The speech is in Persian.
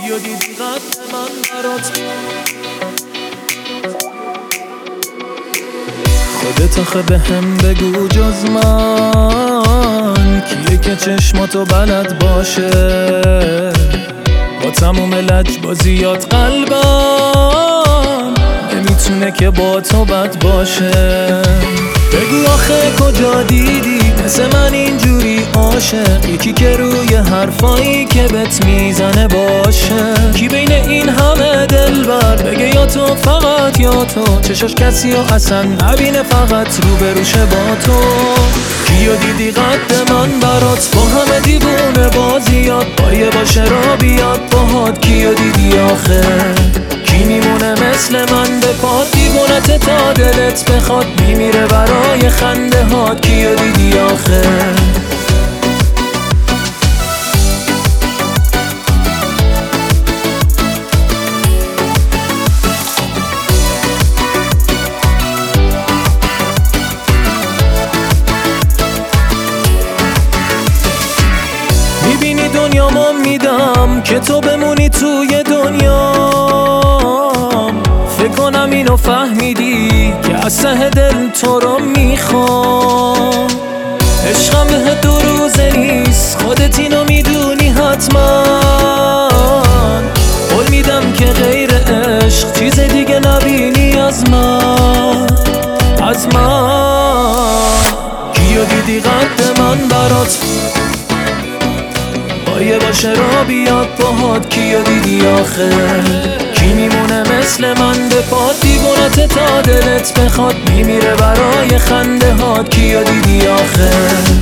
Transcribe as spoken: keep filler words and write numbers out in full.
کیو دیدی قد من برات خودت آخه به هم بگو جز من کیه که چشماتو بلد باشه با تموم لجبازیات قلبم نمیتونه که با تو بد باشه بگو آخه کجا دیدی مثل من اینجوری عاشق یکی که روی حرفایی که بهت میزنه باشه کی بین این همه دلبر بگه یا تو فقط یا تو چشاش کسی و اصلا نبینه فقط رو بروشه با تو کیو دیدی قد من برات با همه دیوونه بازیات بایه باشه را بیاد باهات کیو دیدی آخه کی میمونه مثل من به پات دیوونت تا دلت بخواد میمیره برای خنده هات کیو دیدی آخه میبینی دنیامو میدم که تو بمونی توی دنیا فکر کنم اینو فهمیدی که از ته دل تو رو میخوام عشقم به دو روزه نیست خودت اینو میدونی حتما قول میدم که غیر عشق چیز دیگه نبینی از من از من کیو دیدی قد من برات بایه باشه را بیاد باهات کیو دیدی آخه کی میمونه مثل من به پات دیوونت تا دلت بخواد میمیره برای خنده هات کیو دیدی آخه